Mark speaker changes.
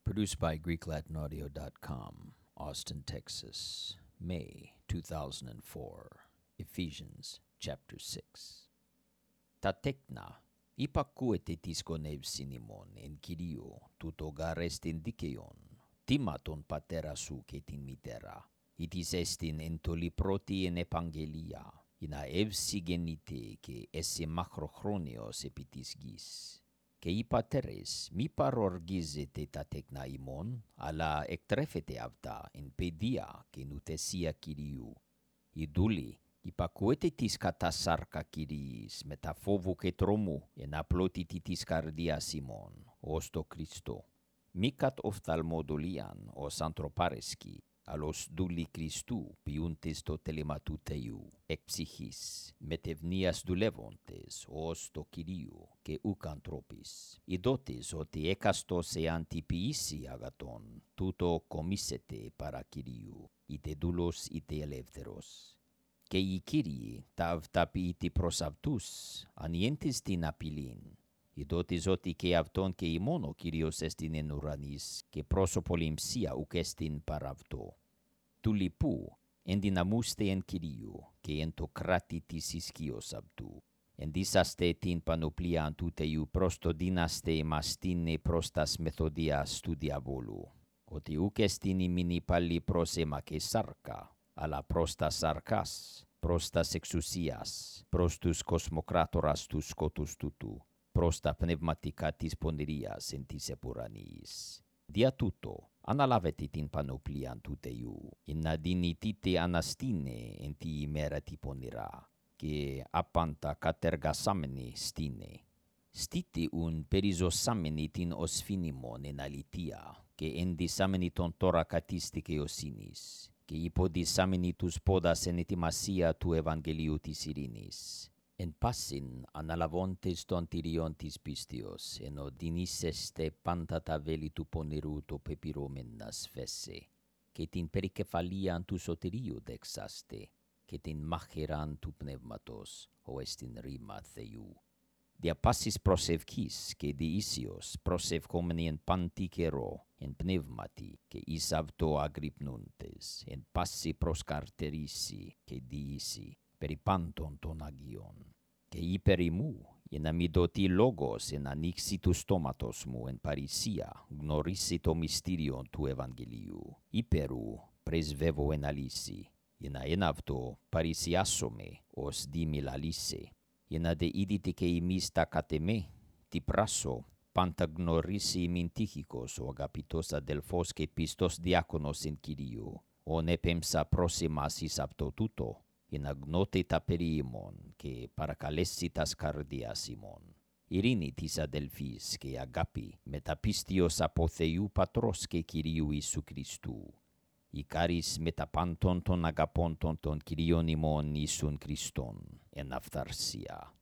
Speaker 1: Produced by GreekLatinAudio.com, Austin, Texas, May 2004. Ephesians chapter 6. Τα τέκνα υπακούετε της γονεύσιν ημών εν Κυρίω τούτο γαρέστην δικαιόν. Τιμά τον πατέρα σου και την μητέρα, ητις έστιν εν το λιπρώτη εν επαγγελία, ή να ευσυγεννείτε και έσαι μακροχρόνιος επί της γης. Και οι πατέρες μη παροργίζετε τα τέκνα ημών, αλλά εκτρέφετε αυτά εν παιδεία και νουτεσία Κυρίου. Οι δούλοι υπακούετε της κατά σάρκα Κυρίης με τα φόβου και τρόμου εν απλότητη της καρδίας ημών, ως το Χριστό. Μη κατ οφθαλμοδολίαν ως ανθρωπάρεσκοι, αλλος δούλοι Χριστού ποιούντες το τέλημα του Θεού, εκ ψυχής, μετευνίας δουλεύοντες ως το Κυρίου και ουκ ανθρώπης. Ειδότες ότι έκαστος εάν τυπιήσει αγατόν, τούτο κομίσετε παρά Κυρίου, είτε δούλος είτε ελεύθερος. Και οι Κύριοι τα αυταποιητοι προς αυτούς, ανιέντες την απειλήν. Ειδότης ότι και αυτόν και ημών ο Κύριος εστιν εν ουρανής, και πρόσωπο λιμψία ουκ εστιν παρά αυτό. Του λοιπού, ενδυναμούστε εν Κυρίου, και εν το κράτη της ισχύος αυτού. Ενδύσαστε την πανοπλίαν του Θεού προς το δύναστε εμαστήνε προς τας μεθοδίας του διαβόλου. Ότι ουκ εστιν ημιν υπάλληλοι προς αίμα και σάρκα, αλλά προς τας σάρκας, προς τας εξουσίας, προς τους κοσμοκράτορας τους σκότους τούτου, προς τα πνευματικά της πονηρίας εν της επουρανής. Δια τούτο, αναλάβετε την πανοπλίαν του Θεού, εν να δυνητείτε αναστήνε εν τη ημέρα τη πονηρά, και απάντα κατεργασάμενη στήνε. Στείτε ουν περιζωσάμενη την οσφήνιμον εν αλήθεια, και ενδυσάμενη τον τόρακα της δικαιοσύνης, και υποδυσάμενη τους πόδας εν ετοιμασία του Ευαγγελίου της ειρήνης. Εν πάσιν αναλαβώντες των τυριών της πίστεως, εν οδυνήσεστε πάντα τα βέλη του πονηρού το πεπυρώμενα σφέσε, και την περικεφαλίαν του σωτηρίου δεξάστε, και την μάχαιραν του πνεύματος, ο εστιν ρήμα Θεού. Δια πάσης προσευχής και διήσιος προσευχόμενοι εν πάντη καιρό, εν πνεύματι, και εις αυτό αγρυπνούντες, εν πάση προσκαρτερήσει και διήσει, περί πάντων των Αγίων. Και υπέρ ημού, για να μη δοθεί λόγος εν ανοίξει του στόματος μου εν παρησία, γνωρίσει το μυστήριο του Ευαγγελίου. Υπέρου πρεσβεύω εν αλύση, για να εν αυτό παρησιάσομαι ως διμιλαλύσε, για να δε είδите και εμείς τα κατ' εμέ, τι πράσω, πάντα γνωρίσει ημιν Τύχικος ο αγαπητός αδελφός και πιστός διάκονος εν Κυρίου, ον έπεμψα προς εμάς εις αυτό τούτο, για να γνώτε τα περί ημών και παρακαλέσει τας καρδίας ημών. Ειρήνη της αδελφής και αγάπη με τα πίστεως από Θεού Πατρός και Κυρίου Ιησού Χριστού. Η κάρις με τα πάντων των αγαπώντων των Κυρίων ημών Ιησούν Χριστόν εν αυθαρσία.